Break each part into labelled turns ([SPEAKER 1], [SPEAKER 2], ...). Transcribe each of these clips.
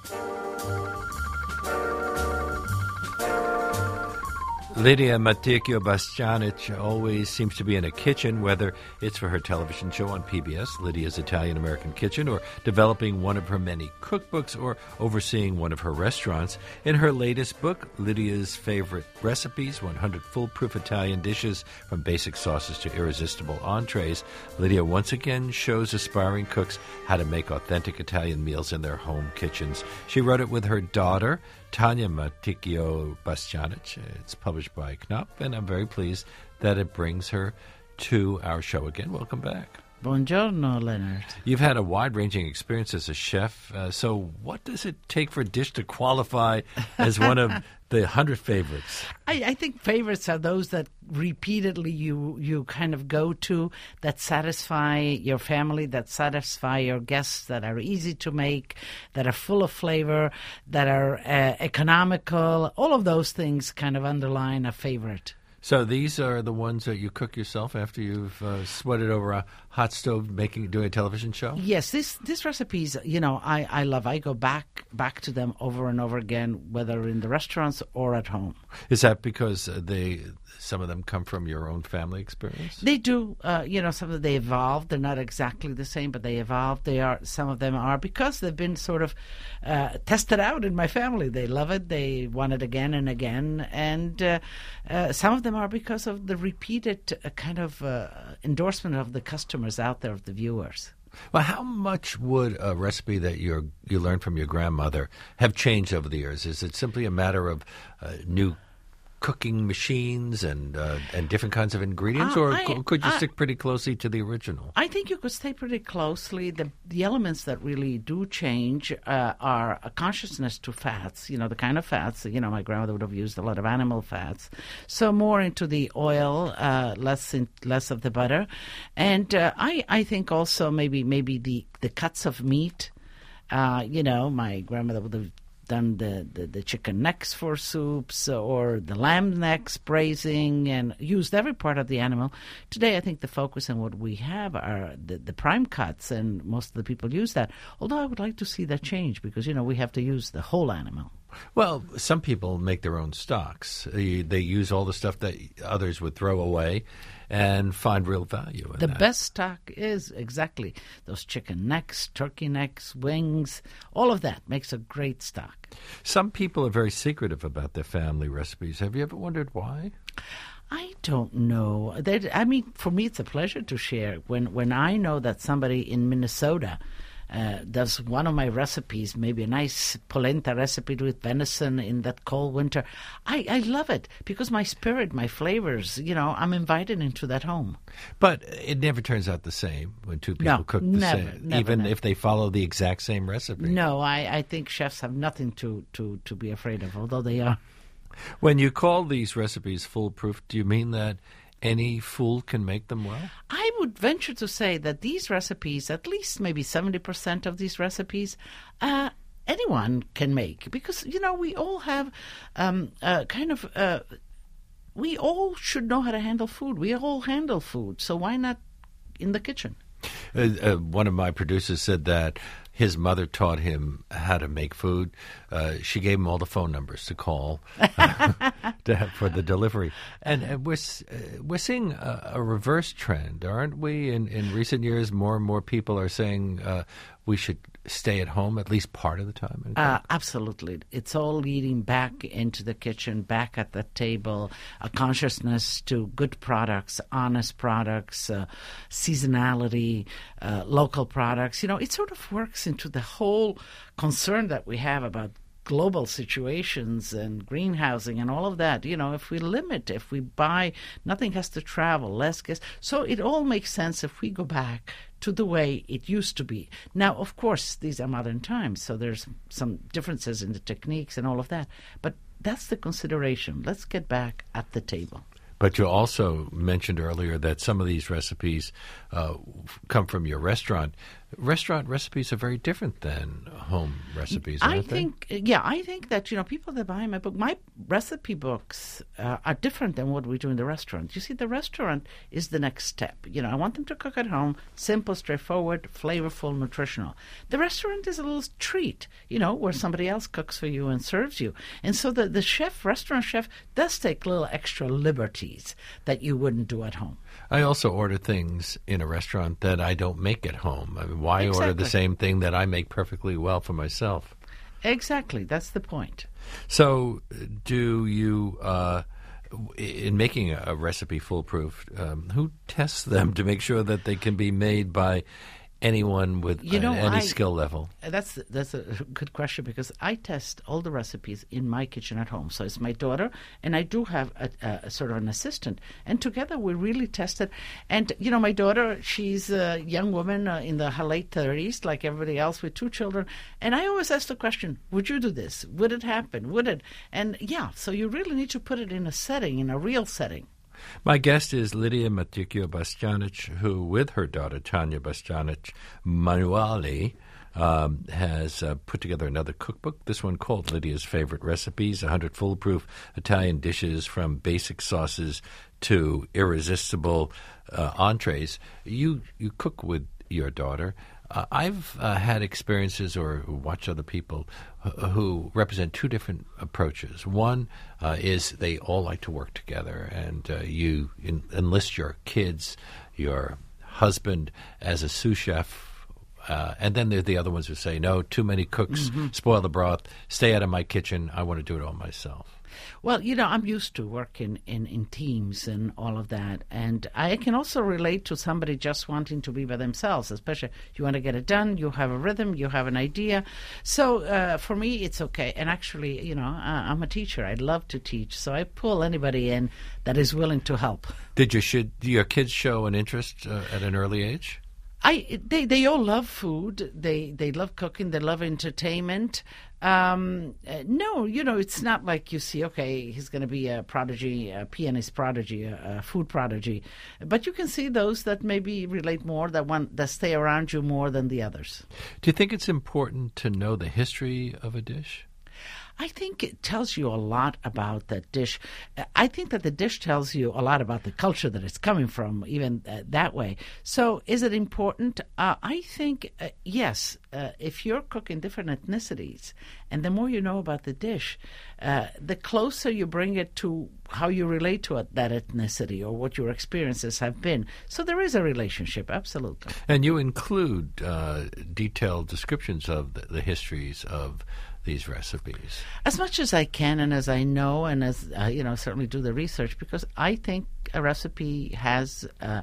[SPEAKER 1] Lydia Maticchio-Bastianich always seems to be in a kitchen, whether it's for her television show on PBS, Lydia's Italian-American Kitchen, or developing one of her many cookbooks, or overseeing one of her restaurants. In her latest book, Lydia's Favorite Recipes, 100 Foolproof Italian Dishes from Basic Sauces to Irresistible Entrees, Lydia once again shows aspiring cooks how to make authentic Italian meals in their home kitchens. She wrote it with her daughter, Tanya Maticchio-Bastianich. It's published by Knopf, and I'm very pleased that it brings her to our show again. Welcome back.
[SPEAKER 2] Buongiorno, Leonard.
[SPEAKER 1] You've had a wide-ranging experience as a chef. So what does it take for a dish to qualify as one of the 100 favorites?
[SPEAKER 2] I think favorites are those that repeatedly you kind of go to, that satisfy your family, that satisfy your guests, that are easy to make, that are full of flavor, that are economical. All of those things kind of underline a favorite.
[SPEAKER 1] So these are the ones that you cook yourself after you've sweated over a hot stove doing a television show?
[SPEAKER 2] Yes, these recipes, I love. I go back to them over and over again, whether in the restaurants or at home.
[SPEAKER 1] Is that because some of them come from your own family experience?
[SPEAKER 2] They do. Some of them, they evolved. They're not exactly the same, but they evolved. Some of them are because they've been sort of tested out in my family. They love it. They want it again and again. And some of them are because of the repeated kind of endorsement of the customers out there, of the viewers.
[SPEAKER 1] Well, how much would a recipe that you learned from your grandmother have changed over the years? Is it simply a matter of new cooking machines and different kinds of ingredients, or could you stick pretty closely to the original?
[SPEAKER 2] I think you could stay pretty closely. The elements that really do change are a consciousness to fats, the kind of fats. My grandmother would have used a lot of animal fats, so more into the oil, less of the butter. And I think also maybe the cuts of meat. My grandmother would have done the chicken necks for soups or the lamb necks braising and used every part of the animal. Today, I think the focus on what we have are the prime cuts, and most of the people use that. Although I would like to see that change because, we have to use the whole animal.
[SPEAKER 1] Well, some people make their own stocks. They use all the stuff that others would throw away and find real value in that.
[SPEAKER 2] The best stock is exactly those chicken necks, turkey necks, wings. All of that makes a great stock.
[SPEAKER 1] Some people are very secretive about their family recipes. Have you ever wondered why?
[SPEAKER 2] I don't know. For me, it's a pleasure to share. When I know that somebody in Minnesota does one of my recipes, maybe a nice polenta recipe with venison in that cold winter, I love it because my spirit, my flavors, I'm invited into that home.
[SPEAKER 1] But it never turns out the same when two people cook the same, even if they follow the exact same recipe.
[SPEAKER 2] No, I think chefs have nothing to be afraid of, although they are.
[SPEAKER 1] When you call these recipes foolproof, do you mean that any fool can make them well?
[SPEAKER 2] I would venture to say that these recipes, at least maybe 70% of these recipes, anyone can make. Because, we all have we all should know how to handle food. We all handle food. So why not in the kitchen?
[SPEAKER 1] One of my producers said that his mother taught him how to make food. She gave him all the phone numbers to call for the delivery. And we're seeing a reverse trend, aren't we? In recent years, more and more people are saying we should stay at home at least part of the time.
[SPEAKER 2] Absolutely. It's all leading back into the kitchen, back at the table, a consciousness to good products, honest products, seasonality, local products. It sort of works into the whole concern that we have about global situations and greenhousing and all of that. If we limit, if we buy, nothing has to travel, less gas. So it all makes sense if we go back to the way it used to be. Now, of course, these are modern times, so there's some differences in the techniques and all of that. But that's the consideration. Let's get back at the table.
[SPEAKER 1] But you also mentioned earlier that some of these recipes come from your restaurant. restaurant recipes are very different than home recipes, aren't they?
[SPEAKER 2] I think that, people that buy my book, my recipe books are different than what we do in the restaurant. You see, the restaurant is the next step. I want them to cook at home, simple, straightforward, flavorful, nutritional. The restaurant is a little treat, where somebody else cooks for you and serves you. And so the restaurant chef, does take little extra liberties that you wouldn't do at home.
[SPEAKER 1] I also order things in a restaurant that I don't make at home. I mean, why
[SPEAKER 2] Exactly.
[SPEAKER 1] order the same thing that I make perfectly well for myself?
[SPEAKER 2] Exactly. That's the point.
[SPEAKER 1] So do you, in making a recipe foolproof, who tests them to make sure that they can be made by anyone with any skill level?
[SPEAKER 2] That's a good question, because I test all the recipes in my kitchen at home. So it's my daughter, and I do have a sort of an assistant, and together we really test it. And my daughter, she's a young woman in her late 30s, like everybody else, with 2 children. And I always ask the question: would you do this? Would it happen? Would it? And so you really need to put it in a setting, in a real setting.
[SPEAKER 1] My guest is Lydia Matejko-Bastianich, who, with her daughter Tanya Bastianich Manuali, has put together another cookbook, this one called Lydia's Favorite Recipes, 100 Foolproof Italian Dishes from Basic Sauces to Irresistible Entrees. You cook with your daughter. I've had experiences or watched other people who represent 2 different approaches. One is they all like to work together, and you enlist your kids, your husband as a sous chef, and then there are the other ones who say, no, too many cooks, spoil the broth, stay out of my kitchen, I want to do it all myself.
[SPEAKER 2] Well, I'm used to working in teams and all of that. And I can also relate to somebody just wanting to be by themselves, especially you want to get it done, you have a rhythm, you have an idea. So for me, it's okay. And actually, I'm a teacher. I love to teach. So I pull anybody in that is willing to help.
[SPEAKER 1] Do your kids show an interest at an early age?
[SPEAKER 2] They all love food. They love cooking. They love entertainment. No, it's not like you see, okay, he's going to be a prodigy, a pianist prodigy, a food prodigy. But you can see those that maybe relate more, that stay around you more than the others.
[SPEAKER 1] Do you think it's important to know the history of a dish?
[SPEAKER 2] I think it tells you a lot about that dish. I think that the dish tells you a lot about the culture that it's coming from, even that way. So is it important? I think, yes. If you're cooking different ethnicities, and the more you know about the dish, the closer you bring it to how you relate to that ethnicity or what your experiences have been. So there is a relationship, absolutely.
[SPEAKER 1] And you include detailed descriptions of the histories of these recipes.
[SPEAKER 2] As much as I can and as I know, and as certainly do the research, because I think a recipe has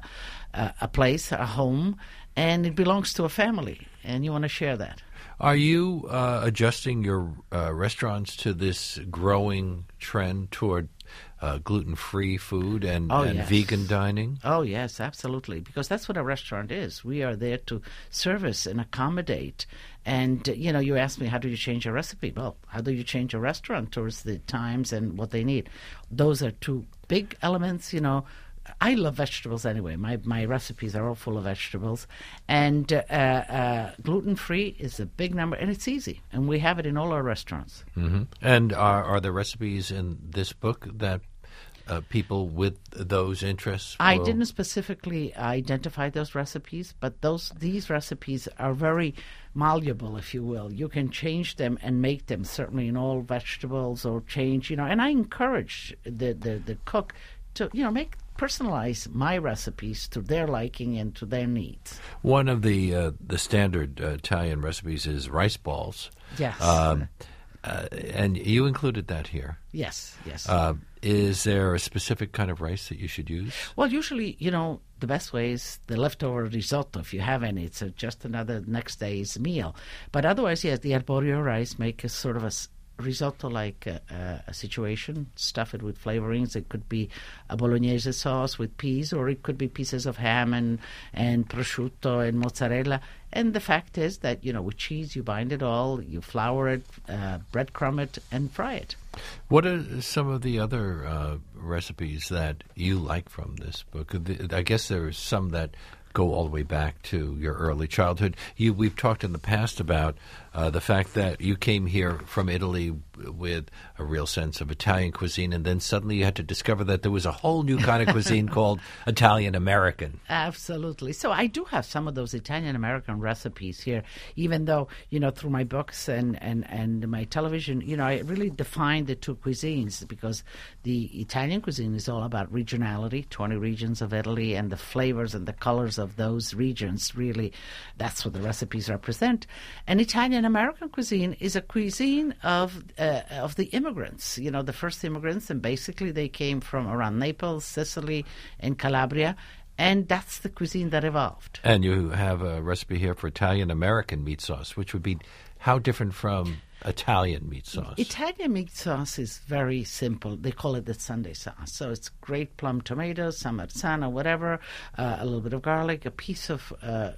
[SPEAKER 2] a place, a home, and it belongs to a family, and you want to share that.
[SPEAKER 1] Are you adjusting your restaurants to this growing trend toward gluten-free food and
[SPEAKER 2] yes.
[SPEAKER 1] vegan dining?
[SPEAKER 2] Oh, yes, absolutely, because that's what a restaurant is. We are there to service and accommodate. And, you asked me, how do you change a recipe? Well, how do you change a restaurant towards the times and what they need? Those are 2 big elements, I love vegetables anyway. My recipes are all full of vegetables. And gluten-free is a big number, and it's easy. And we have it in all our restaurants.
[SPEAKER 1] Mm-hmm. And are there recipes in this book that people with those interests
[SPEAKER 2] I didn't specifically identify those recipes, but these recipes are very malleable, if you will. You can change them and make them, certainly in all vegetables, or change, and I encourage the cook to, personalize my recipes to their liking and to their needs.
[SPEAKER 1] One of the standard Italian recipes is rice balls.
[SPEAKER 2] Yes.
[SPEAKER 1] And you included that here.
[SPEAKER 2] Yes.
[SPEAKER 1] Is there a specific kind of rice that you should use?
[SPEAKER 2] Well, usually, the best way is the leftover risotto, if you have any. It's just another next day's meal. But otherwise, yes, the arborio rice make a sort of a risotto-like a situation, stuff it with flavorings. It could be a bolognese sauce with peas, or it could be pieces of ham and prosciutto and mozzarella. And the fact is that, with cheese, you bind it all, you flour it, breadcrumb it, and fry it.
[SPEAKER 1] What are some of the other recipes that you like from this book? I guess there are some that go all the way back to your early childhood. We've talked in the past about the fact that you came here from Italy with a real sense of Italian cuisine, and then suddenly you had to discover that there was a whole new kind of cuisine called Italian-American.
[SPEAKER 2] Absolutely. So I do have some of those Italian-American recipes here, even though, through my books and my television, I really define the two cuisines, because the Italian cuisine is all about regionality, 20 regions of Italy, and the flavors and the colors of those regions. Really, that's what the recipes represent. And Italian-American cuisine is a cuisine of the immigrants, the first immigrants, and basically they came from around Naples, Sicily, and Calabria, and that's the cuisine that evolved.
[SPEAKER 1] And you have a recipe here for Italian-American meat sauce, which would be how different from Italian meat sauce?
[SPEAKER 2] Italian meat sauce is very simple. They call it the Sunday sauce. So it's great plum tomatoes, some marzana, whatever, a little bit of garlic, a piece of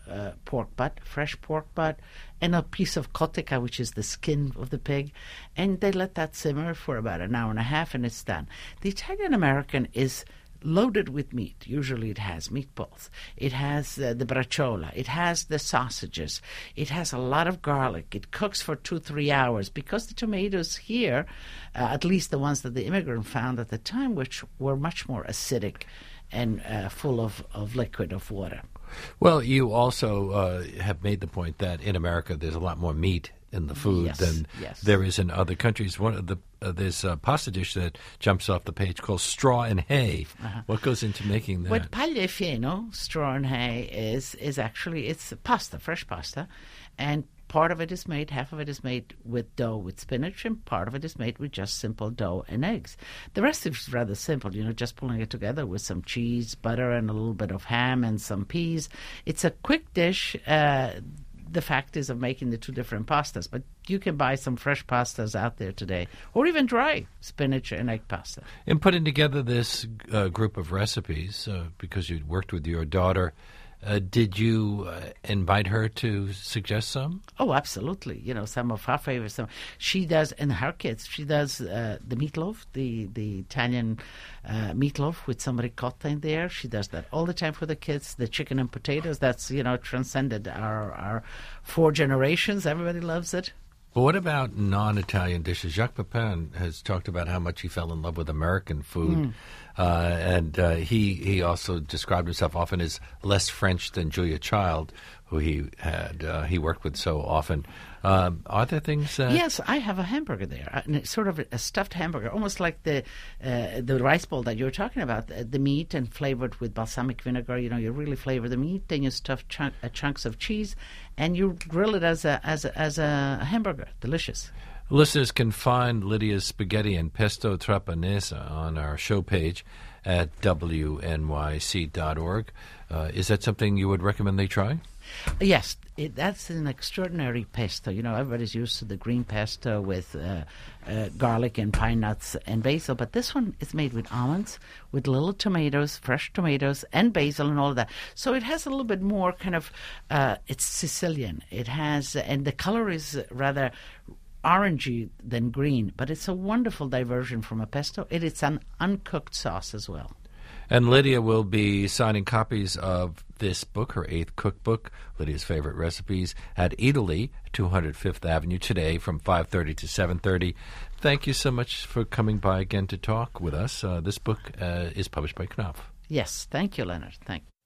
[SPEAKER 2] pork butt, fresh pork butt, and a piece of cottica, which is the skin of the pig. And they let that simmer for about an hour and a half, and it's done. The Italian-American is loaded with meat. Usually it has meatballs. It has the bracciola. It has the sausages. It has a lot of garlic. It cooks for 2-3 hours, because the tomatoes here, at least the ones that the immigrant found at the time, which were much more acidic and full of liquid, of water.
[SPEAKER 1] Well, you also have made the point that in America there's a lot more meat in the food than there is in other countries. One of the there's a pasta dish that jumps off the page called straw and hay. What goes into making that?
[SPEAKER 2] What paglia e fieno, straw and hay, is actually, it's pasta, fresh pasta, and part of it is made, half of it is made with dough with spinach, and part of it is made with just simple dough and eggs. The rest is rather simple, just pulling it together with some cheese, butter, and a little bit of ham and some peas. It's a quick dish. The fact is of making the two different pastas, but you can buy some fresh pastas out there today, or even dry spinach and egg pasta.
[SPEAKER 1] In putting together this group of recipes, because you worked with your daughter, did you invite her to suggest some?
[SPEAKER 2] Oh, absolutely. Some of her favorites. She does, and her kids, she does the meatloaf, the Italian meatloaf with some ricotta in there. She does that all the time for the kids. The chicken and potatoes, that's, transcended our 4 generations. Everybody loves it.
[SPEAKER 1] Well, what about non-Italian dishes? Jacques Pepin has talked about how much he fell in love with American food. And he also described himself often as less French than Julia Child, who he worked with so often. Are there things?
[SPEAKER 2] Yes, I have a hamburger there, sort of a stuffed hamburger, almost like the rice bowl that you were talking about. The meat and flavored with balsamic vinegar. You really flavor the meat, then you stuff chunks of cheese, and you grill it as a hamburger. Delicious.
[SPEAKER 1] Listeners can find Lydia's spaghetti and pesto trapanese on our show page at wnyc.org. Is that something you would recommend they try?
[SPEAKER 2] Yes, that's an extraordinary pesto. Everybody's used to the green pesto with garlic and pine nuts and basil, but this one is made with almonds, with little tomatoes, fresh tomatoes, and basil and all of that. So it has a little bit more kind of, it's Sicilian. It has, and the color is rather orangey than green, but it's a wonderful diversion from a pesto. It's an uncooked sauce as well.
[SPEAKER 1] And Lydia will be signing copies of this book, her 8th cookbook, Lydia's Favorite Recipes, at Eataly, 205th Avenue, today from 5:30 to 7:30. Thank you so much for coming by again to talk with us. This book is published by Knopf.
[SPEAKER 2] Yes, thank you, Leonard. Thank you.